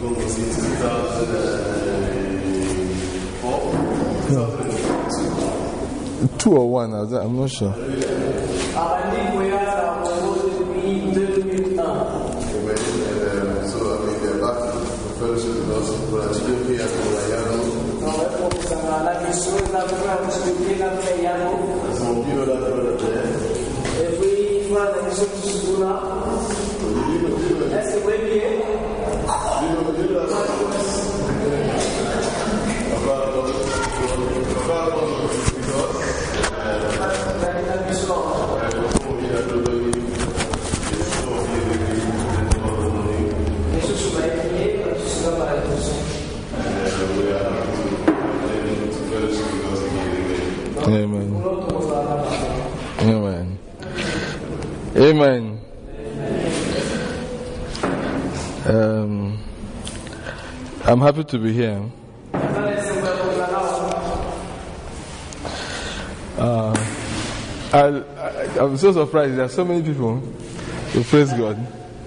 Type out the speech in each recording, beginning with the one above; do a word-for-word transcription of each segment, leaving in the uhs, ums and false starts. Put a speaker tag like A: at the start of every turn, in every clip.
A: Two or one, I'm not sure.
B: Fellowship with us, but I still pay as well. Some of you know that brother there.
A: Amen. Amen. Amen. Um, I'm happy to be here. Uh, I, I, I'm so surprised. There are so many people who praise God.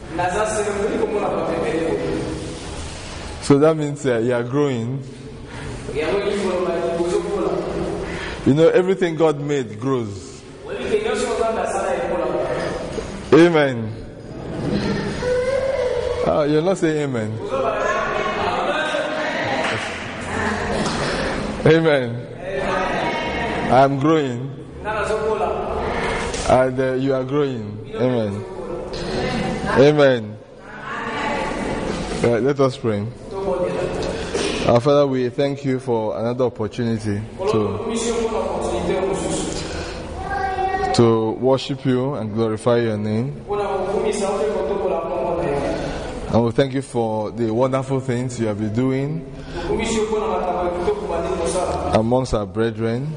A: So that means uh, you are growing. You know, everything God made grows. Amen. Oh, you're not saying amen. Amen. I'm growing. And uh, you are growing. Amen. Amen. Right, let us pray. Our Father, we thank you for another opportunity to, to worship you and glorify your name. And we thank you for the wonderful things you have been doing amongst our brethren,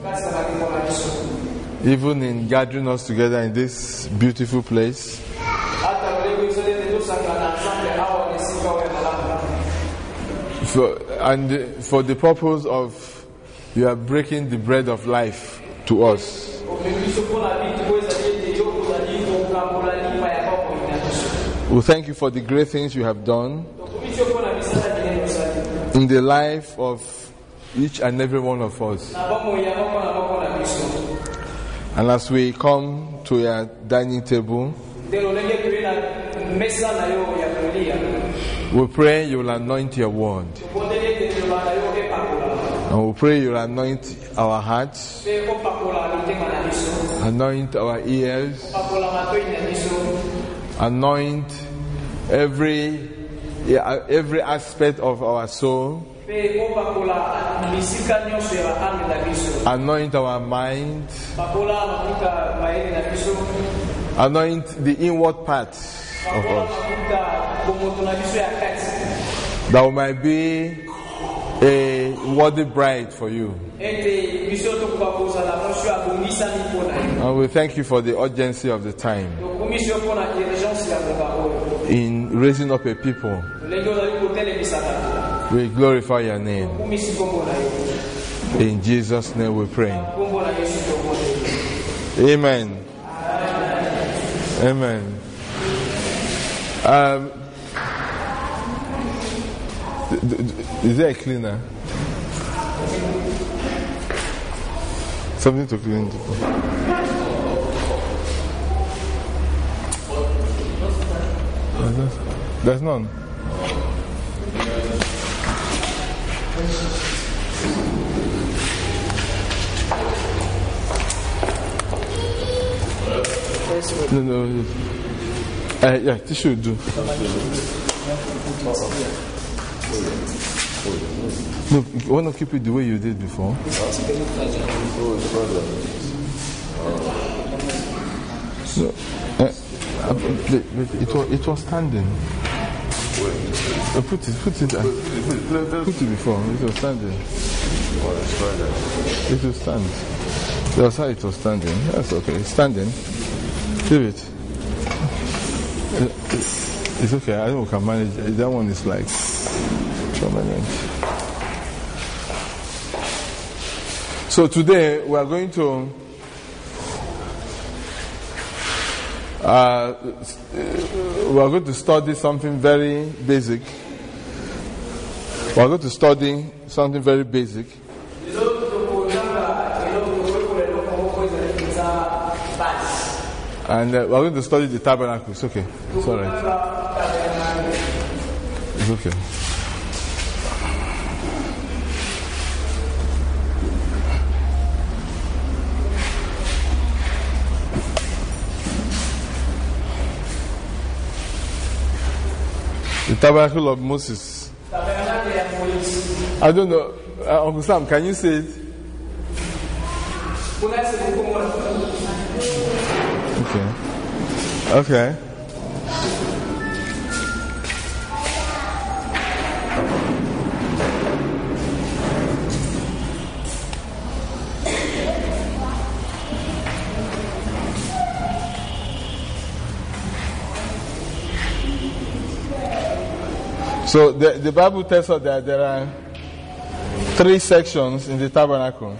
A: even in gathering us together in this beautiful place. For, and for the purpose of you are breaking the bread of life to us. We thank you for the great things you have done in the life of each and every one of us. And as we come to your dining table, we pray you will anoint your word. And we pray you will anoint our hearts, anoint our ears, anoint every every aspect of our soul, anoint our mind, anoint the inward parts of us, that we might be a worthy bride for you. And we thank you for the urgency of the time in raising up a people. We glorify your name. In Jesus' name we pray. Amen. Amen. Um, is there a cleaner? Something to clean. There's none. No, no. Uh, yeah, tissue would do. No, you want to keep it the way you did before? No, uh, it was it was standing. Uh, put it, put it, uh, put it before. It was standing. It will stand. That's how it was standing. That's okay. It's standing. Leave it. It's okay. I think we can manage it. That one is like permanent. So today we are going to uh, we are going to study something very basic We're going to study something very basic. And uh, we're going to study the tabernacle. It's okay. It's all right. It's okay. The tabernacle of Moses. I don't know. Uh, Uncle Sam, can you say it? Okay. Okay. So the, the Bible tells us that there are three sections in the tabernacle.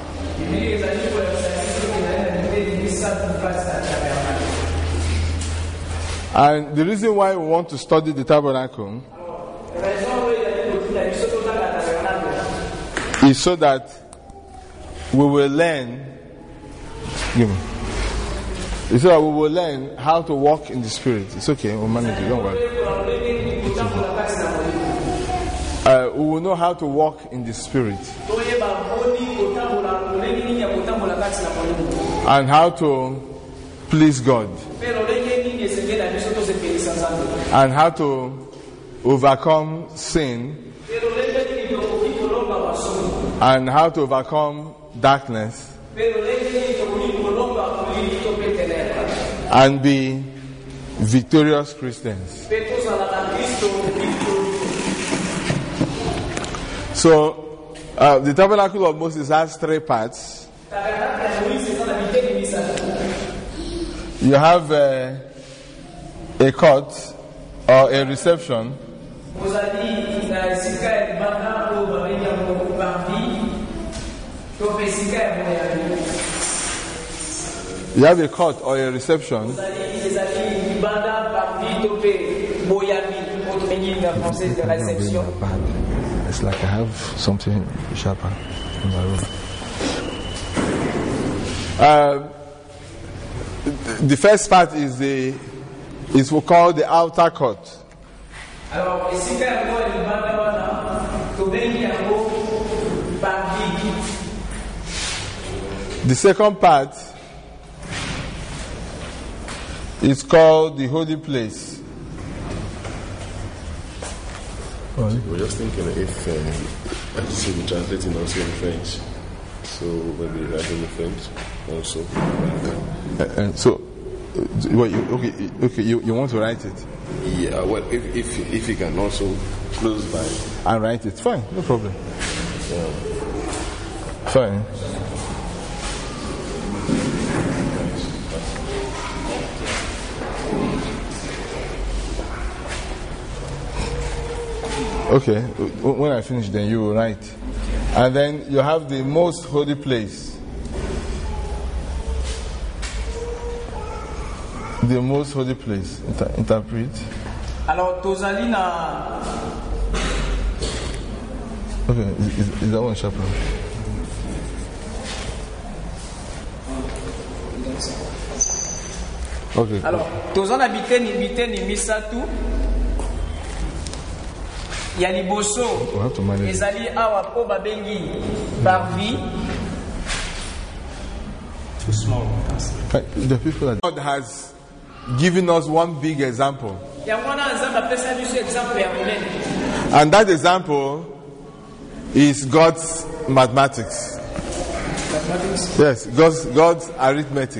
A: And the reason why we want to study the tabernacle is so that we will learn, give me, it's so that we will learn how to walk in the Spirit. It's okay, we'll manage it, don't worry. Uh, we will know how to walk in the Spirit and how to please God and how to overcome sin and how to overcome darkness and be victorious Christians. So, uh, the tabernacle of Moses has three parts. You have uh, a court or a reception. You have a court or a reception. It's like I have something sharper in my room. Uh, the first part is the is what we call the outer court. The second part is called the holy place.
B: We're just thinking if, uh, as you say, we're translating also in French. So maybe write in French also.
A: Uh, and so, uh, what you, okay, okay, you, you want to write it?
B: Yeah, well, if if if you can also close by.
A: And write it, fine, no problem.
B: Yeah.
A: Fine. Okay, when I finish, then you will write. And then you have the most holy place. The most holy place. Inter- interpret.
C: Alors, tozali na.
A: Okay, is, is, is that one sharper? Okay.
C: Alors, tozali na biteni biteni misatu. Ya liboso ezali awa po babengi parvis. Too small.
A: The people that God has given us one big example. And that example is God's mathematics. Mathematics? Yes, God's, God's arithmetic.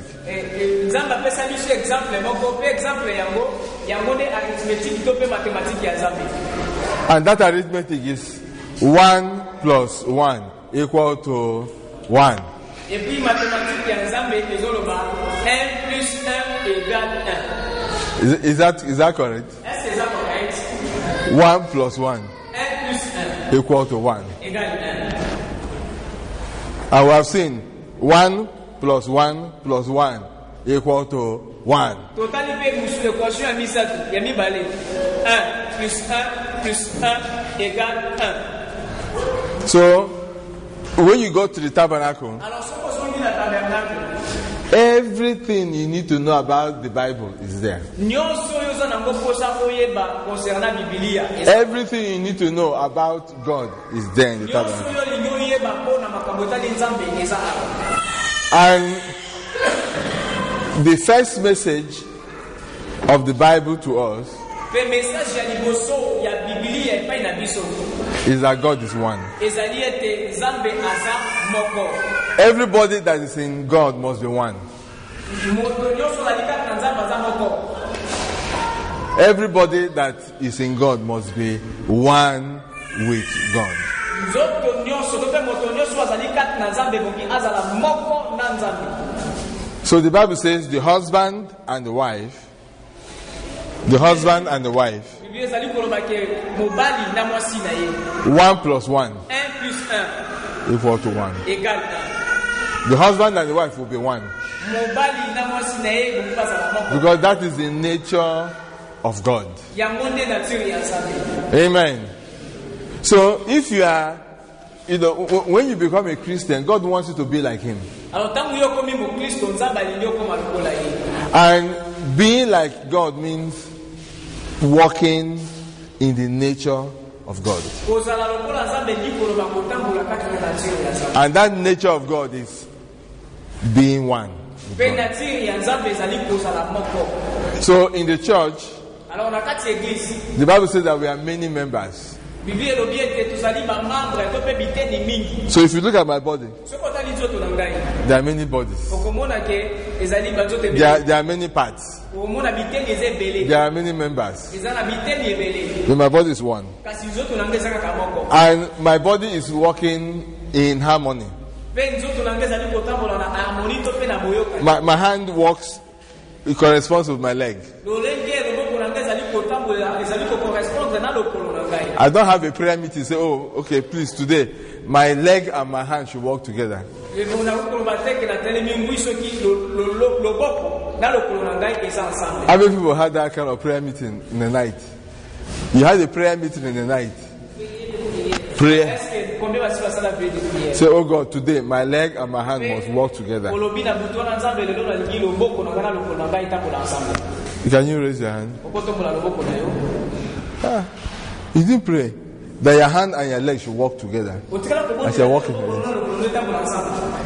A: And that arithmetic is one plus one equal to one.
C: Et puis mathématique ya nzambe ezoloba un plus un égale un.
A: Is, is that is that correct?
C: Est-ce que c'est correct?
A: One plus one
C: un plus un
A: equal to one.
C: Égale un.
A: And we have seen one plus one plus one equal to one.
C: Totali pe musu l'équation ya misatu ya mibale. un plus un plus un égale un.
A: So, when you go to the tabernacle,
C: Alors, ce qu'on dit dans le tabernacle,
A: everything you need to know about the Bible is there.
C: nyonso yoza nango posa oyeba concernant Biblia.
A: Everything you need to know about God is there in the
C: Nyonso
A: tabernacle.
C: yo lingo oyeba pona makambo etali Nzambe eza awa.
A: And the first message of the Bible to us
C: Pe message ya liboso ya Biblia epai na biso
A: is that God is one.
C: ezali ete Nzambe aza moko.
A: Everybody that is in God must be one.
C: Moto nyonso azali kaka na Nzambe aza moko.
A: Everybody that is in God must be one with God.
C: Nzoto nyonso to pe moto nyonso azali kaka na Nzambe bongi azala moko na Nzambe.
A: So the Bible says the husband and the wife, the husband and the wife,
C: Biblia ezali koloba ke mobali na mwasi na ye
A: one plus one
C: un plus un
A: equal to one.
C: égale un.
A: The husband and the wife will be one
C: Mobali na mwasi na ye bongi bazala moko.
A: because that is the nature of God.
C: Yango nde nature ya Nzambe.
A: Amen. So if you are, you know, w- when you become a Christian, God wants you to be like Him.
C: Alors tangu yo komi mo Kristo Nzambe alingi okoma lokola ye.
A: And being like God means walking in the nature of God.
C: Kozala lokola Nzambe ndi koloba kotambola kati na nature ya Nzambe.
A: And that nature of God is being one.
C: Pe nature ya Nzambe ezali kozala moko.
A: So in the church,
C: Alors na kati ya église
A: the Bible says that we are many members.
C: Biblia elobi ete tozali ba membre to pe biteni mingi.
A: So if you look at my body,
C: Soko tali nzoto na ngai.
A: there are many bodies.
C: Okomona ke ezali ba nzoto
A: There are,
C: ebele.
A: there are many parts.
C: Okomona biteni eza ebele.
A: There are many members.
C: Eza na biteni ebele.
A: But my body is one.
C: Kasi nzoto na ngai eza kaka moko.
A: And my body is working in harmony.
C: Pe nzoto na ngai ezali kotambola na harmonie to pe na boyoka.
A: My, my hand works, it corresponds with my leg.
C: Lolenge loboko na ngai ezali kotambola ezali ko correspondre na lokolo na ngai.
A: I don't have a prayer meeting say, oh, okay, please, today, my leg and my hand should work together.
C: Levona ukoloba teke na telemi ngwiso ki loboko na lokolo na ngai eza ensemble.
A: How many people had that kind of prayer meeting in the night? You had a prayer meeting in the night. Prayer.
C: Est-ce que combien va se passer la prière de prière?
A: Say, oh God, today, my leg and my hand must work together.
C: Olobi na buto na Nzambe lelo na lingi loboko na ngai na lokolo na ngai tambola ensemble.
A: Can you raise your hand?
C: Okotombola loboko na yo.
A: Ah, you didn't pray that your hand and your leg should work together.
C: Otikala kobonga.
A: As you're walking.
C: Lokolo na lokolo na tambola ensemble.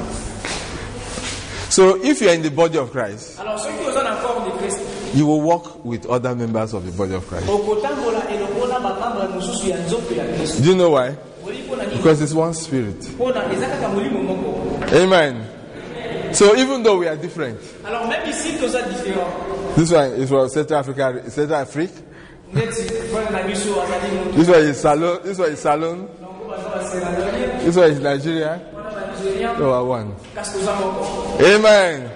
A: So if you are in the body of Christ,
C: Alors ceux qui osent en corps de Christ,
A: you will walk with other members of the body of Christ.
C: okotambola eloko na ba membre mosusu ya nzoto ya Kristo.
A: Do you know why?
C: Olipo na nini?
A: Because it's one spirit.
C: Pona eza kaka molimo moko.
A: Amen. So even though we are different,
C: Alors même ici toza différent.
A: this one is from Central Africa, Central Africa.
C: Neti frère na biso azali moto.
A: This one is Salon. This one is Salon.
C: Nango baza ba Sierra Leone,
A: This one is Nigeria.
C: wana ba Nigerian,
A: No, I won.
C: kasi toza moko.
A: Amen.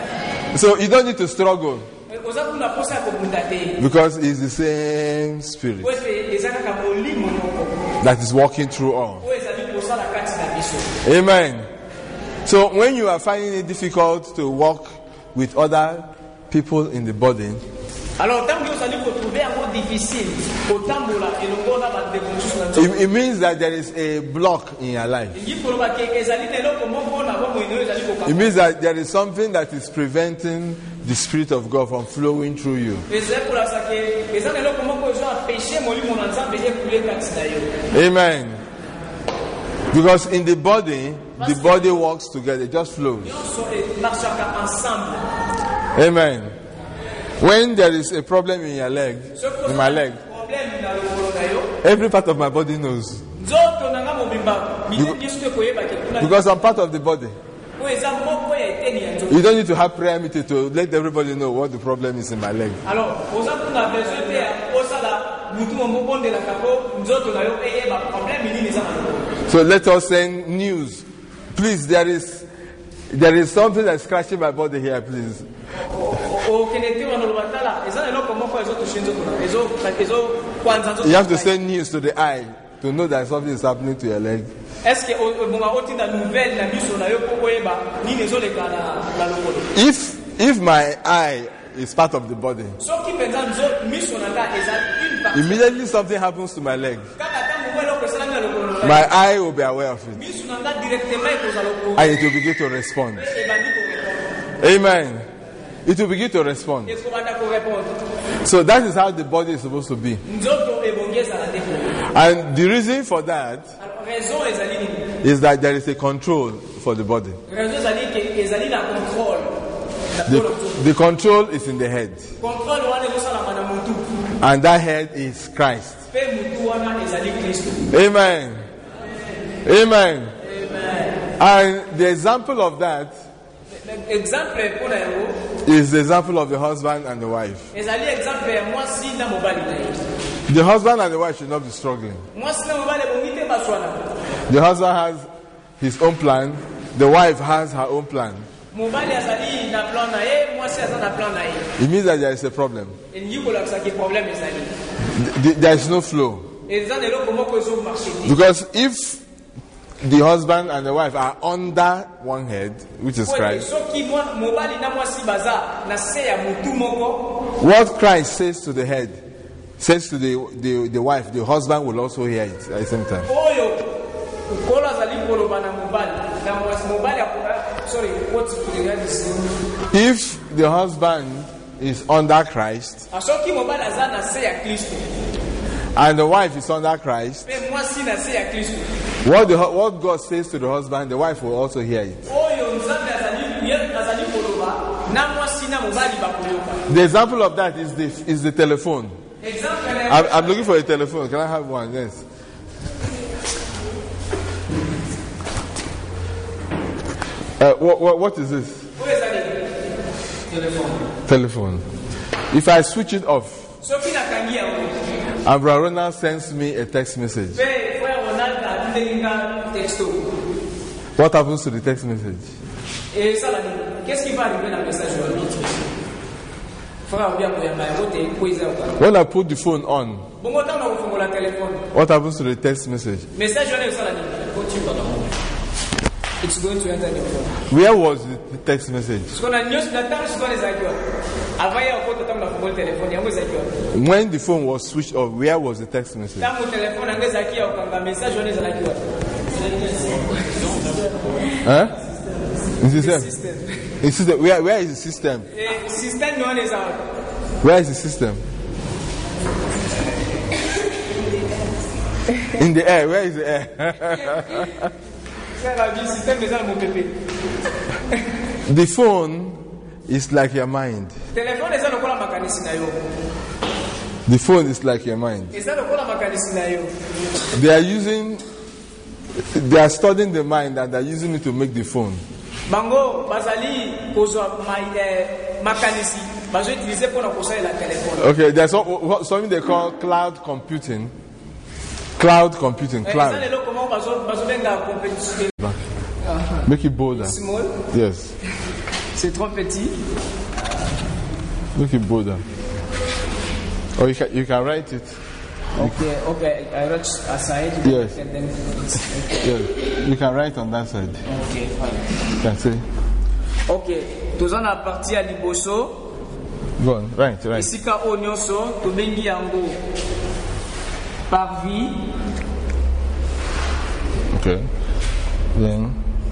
A: So you don't need to struggle
C: Oza kuna posa ya kobunda te.
A: because it's the same spirit
C: Po ete eza kaka molimo moko.
A: that is walking through all.
C: Po ezali kosala kati na biso.
A: Amen. So when you are finding it difficult to walk with other people in the body,
C: Alors tango ozali kotrouver yango difficile kotambola elongo na bandeko mosusu na nzoto.
A: it, it means that there is a block in your life.
C: Elingi koloba ke ezali na eloko moko na bomoi na yo ezali
A: It
C: kokanga.
A: means that there is something that is preventing the Spirit of God from flowing through you.
C: Ezali kolasa ke eza na eloko moko ezo empêcher molimo na Nzambe ekule kati na yo.
A: Amen. Because in the body, the body works together, it just flows.
C: Nyonso emarchaka ensemble.
A: Amen. When there is a problem in your leg, in my leg,
C: Problème na lokolo na yo.
A: every part of my body knows.
C: Nzoto na nga mobimba miteni biso te koyeba ke kuna
A: Because I'm part of the body.
C: po eza moko ya eteni ya nzoto.
A: You don't need to have prayer meeting to let everybody know what the problem is in my leg.
C: Alors oza kuna besoin te ya osala mutu mobondelaka po nzoto na yo eyeba problème nini eza na lokolo.
A: So let us send news. Please, there is there is something that's scratching my body here, please.
C: okende te wana loba tala eza na eloko moko ezotushe nzoto na ezo ezo kwanza nzoto.
A: You have to send news to the eye to know that something is happening to your leg.
C: Est-ce que obonga otinda nouvelle na biso na yo po koyeba nini ezoleka na na lokolo.
A: If if my eye is part of the body,
C: Soki penza nzo miso na nga eza une partie.
A: immediately something happens to my leg.
C: Kaka tango
A: My eye will be aware of it.
C: miso na nga directement ekozala ko
A: And it will begin to respond.
C: ebandi korépondre
A: Amen. It will begin to respond.
C: ekobanda korépondre
A: So that is how the body is supposed to be.
C: nzoto ebongi ezala te boye.
A: And the reason for that
C: Alors, raison ezali nini
A: is that there is a control for the body.
C: raison ezali ke ezali na contrôle na
A: The,
C: polo nzoto.
A: the control is in the head.
C: Contrôle wana ezosalama na mutu
A: And that head is Christ.
C: mpe mutu wana ezali kristo.
A: Amen. Amen. And the example of that
C: Exemple mpona yango
A: is the example of the husband and the wife.
C: ezali exemple ya mwasi na mobali na ye.
A: The husband and the wife should not be struggling.
C: Mwasi na mobali ebongi te baswana.
A: The husband has his own plan. The wife has her own plan.
C: Mobali azali na plan na ye, mwasi aza na plan na ye.
A: It means that there is a problem.
C: elingi kolakisa ke problème ezali.
A: Th- th- There is no flow.
C: eza na eloko moko ezomarche te.
A: Because if the husband and the wife are under one head, which is
C: Po ete
A: Christ,
C: soki mwa- mobali na mwasi baza na se ya mutu moko,
A: what Christ says to the head, says to the, the, the wife, the husband will also hear it at the same time.
C: oyo nkolo azali koloba na mobali na mwasi mobali ako- sorry what is
A: If the husband is under Christ
C: soki mobali aza na se ya kristo
A: and the wife is under Christ,
C: mpe mwasi na se ya kristo
A: what, the, hu- what God says to the husband, the wife will also hear it.
C: oyo nzambe azali ye azali koloba na mwasi na mobali bakoyoka.
A: The example of that is the, is the telephone.
C: Exemple na
A: I'm, I'm looking for a telephone. Can I have one? Yes. Uh, what, what, what is this?
C: oyo ezali telefone.
A: Telephone. If I switch it off
C: soki nakangi yango
A: and Brother Ronald sends me a text message,
C: mpe frère Ronald atindeli nga texto
A: what happens to the text message?
C: esala nini qu'est-ce qui va arriver na message wana frère obia koyamba yango te po eza yoka
A: When I put the phone on,
C: bongo ntango na kofungola telefone
A: what happens to the text message?
C: message wana esala nini continue na it's going to enter the phone
A: Where was the, the text message?
C: sikona nyonso na ntango sikona ezalaki wana avant ya okota ntango nafungola telefone yango ezalaki wana
A: When the phone was switched off, where was the text message?
C: ntango telefone yango ezalaki ya kokanga message wana ezalaki wana
A: Huh? In the system.
C: system
A: In system. Where, where is the system?
C: Eh, system wana eza wana
A: Where is the system? In the air. Where is the air?
C: sala bi system eza na mopepe
A: The phone is like your mind.
C: telefone eza lokola makanisi na yo
A: The phone is like your mind.
C: eza lokola makanisi na yo
A: They are using, they are studying the mind and they are using it to make the phone.
C: bango bazali kozwa ma- eh, makanisi bazoutilize mpona kosalela telefone.
A: Okay, there's some- something they call cloud computing. Cloud computing.
C: Eh, eza
A: Cloud.
C: leloko moko bazo- bazobenga compétition
A: Back. Make it bolder.
C: small
A: Yes.
C: c'est trop petit
A: Make it bolder. Or you can, you can write it.
C: okay okay I wrote aside
A: Yes.
C: and then it's
A: Yes. You can write on that side.
C: okay fine
A: You can say.
C: okay toza na partie ya liboso
A: Go on. Right, right.
C: esika oyo nyonso tobengi yango parvis
A: Okay. Then.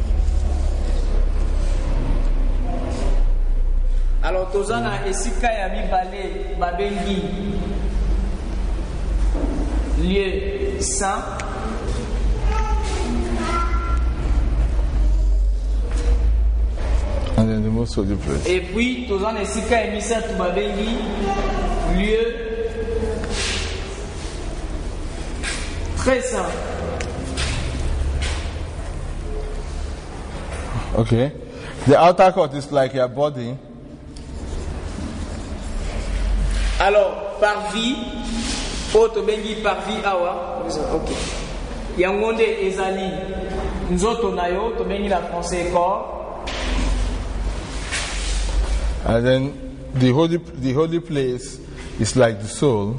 C: alors toza na esika ya mibale babengi lieu saint
A: And then the most holy place.
C: et puis toza na esika ya misato babengi lieu très saint.
A: Okay. The outer court is like your body.
C: Alors parvis oyo tobengi parvis awa ok yango nde ezali nzoto na yo tobengi na français corps.
A: And then the holy, the holy place is like the soul.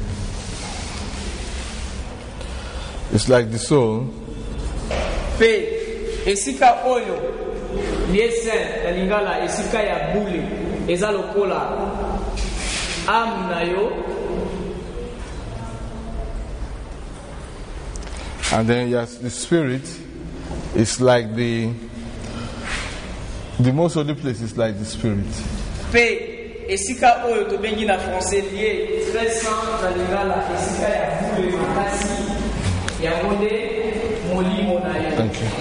A: It's like the soul.
C: Mpe esika oyo lieu saint na lingala esika ya bule eza lokola âme na yo.
A: And then yes, the spirit is like the the most holy place is like the spirit.
C: Pe esika oyo to bengi na français lié très saint na lingala esika ya vule makasi ya monde molimo na yo.
A: Thank you.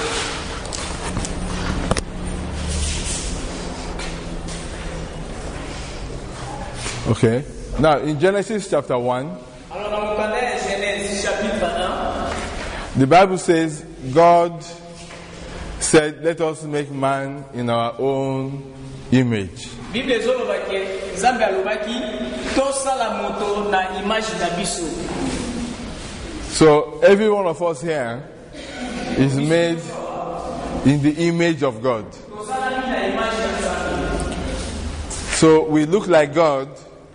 A: Okay. Now in Genesis chapter one,
C: alors dans le Genèse Genèse chapitre un,
A: the Bible says God said, "Let us make man in our own image."
C: Bible ezoloba ke Nzambe alobaki tosala moto na image na biso.
A: So every one of us here is made in the image of God. So we look like God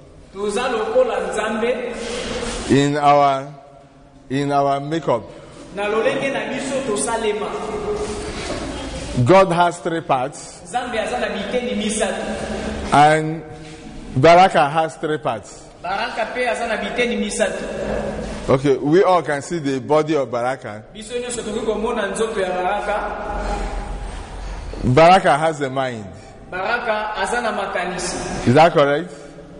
A: in our in our makeup. God has three parts, and Baraka has three parts. Okay, we all can see the body of Baraka. Baraka has a mind. Is that correct?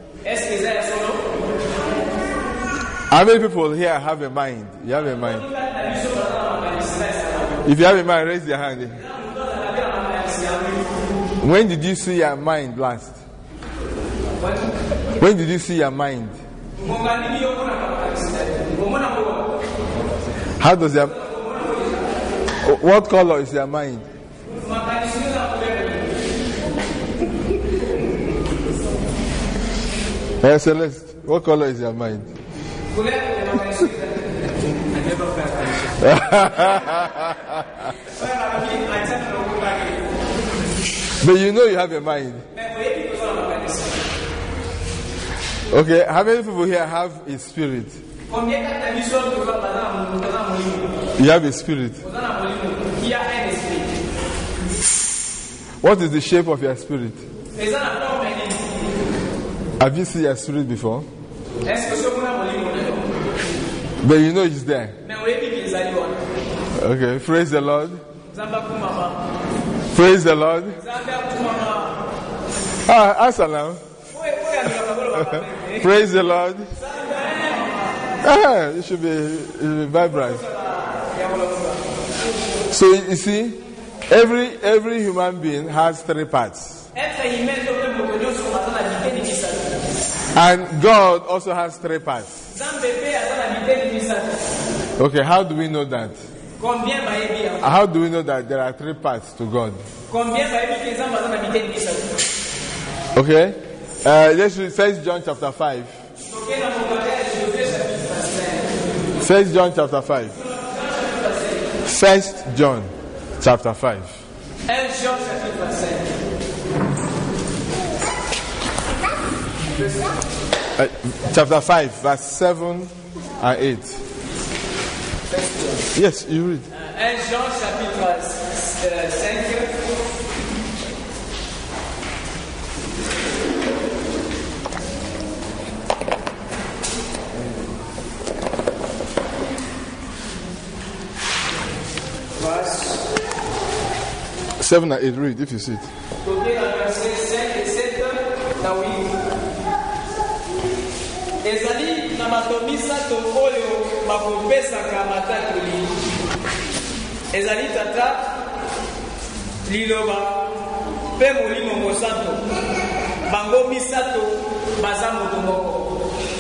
A: How many people here have a mind? You have a mind. If you have a mind, raise your hand. When did you see your mind last? When did you see your mind? How does your... What color is your mind? Hey, Celeste, what color is your mind? But you know you have a mind. Okay, how many people here have a spirit? You have a spirit. What is the shape of your spirit? Have you seen your spirit before? But you know it's there. Okay, praise the Lord. Praise the Lord. Ah, assalam. Praise the Lord. Ah, it should be, it should be vibrant. So you see, every every human being has three parts. And God also has three parts. Okay, how do we know that? How do we know that there are three parts to God? Okay, uh, let's read First John chapter five. First John chapter five. First John chapter five. Uh, chapter five, verse seven and eight. Yes, you read.
C: First Jean chapitre cinq.
A: Seven and eight, read if you see it.
C: Ezali na matomisa to oyo bakopesaka matatoli. Ezali tata liloba pe molimo mosanto. Bango misato baza moto moko.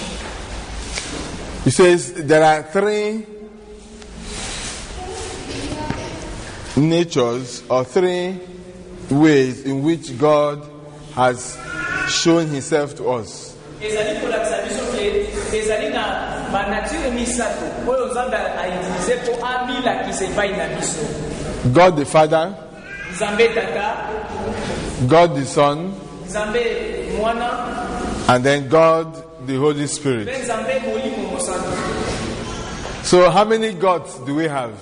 A: He says there are three natures or three ways in which God has shown himself to us. God the Father, God the Son, and then God the Holy Spirit. So how many gods do we have?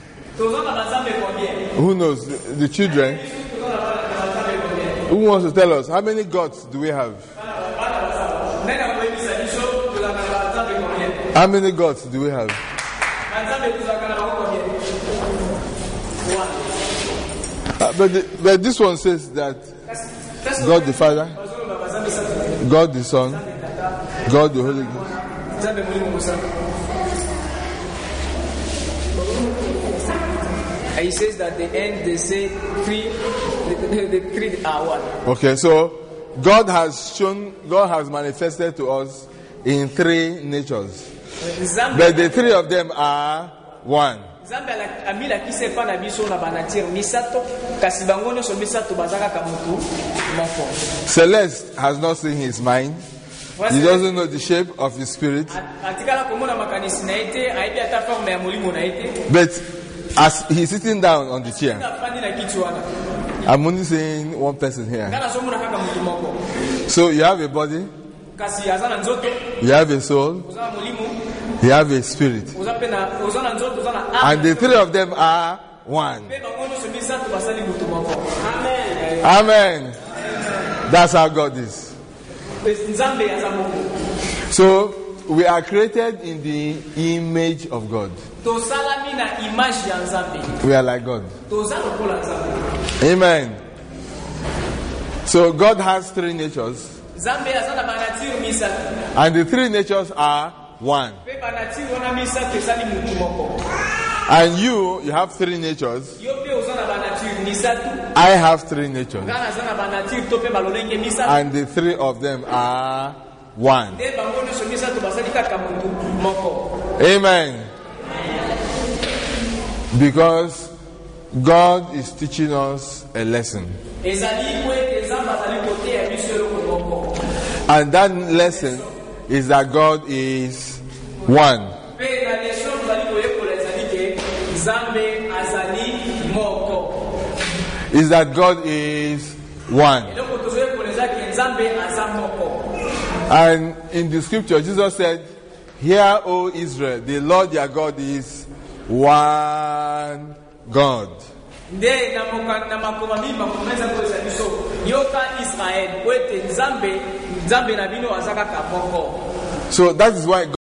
A: Who knows? The, the children? Who wants to tell us? How many gods do we have? How many gods do we have? Uh, but, the, but this one says that God the Father, God the Son, God the Holy Ghost.
C: He says that the end they say three, the, the three are one.
A: Okay, so God has shown, God has manifested to us in three natures, but the three of them are one. Celeste has not seen his mind. He doesn't know the shape of his spirit. But as he's sitting down on the chair, I'm only seeing one person here. So you have a body, you have a soul, you have a spirit, and the three of them are one. Amen. That's how God is. So we are created in the image of God. We are like God. Amen. So God has three natures, and the three natures are one. And you, you have three natures. I have three natures, and the three of them are one. Amen. Because God is teaching us a lesson, and that lesson is that God is one. Is that God is one. And in the scripture, Jesus said, "Hear, O Israel, the Lord your God is one God." So that is why God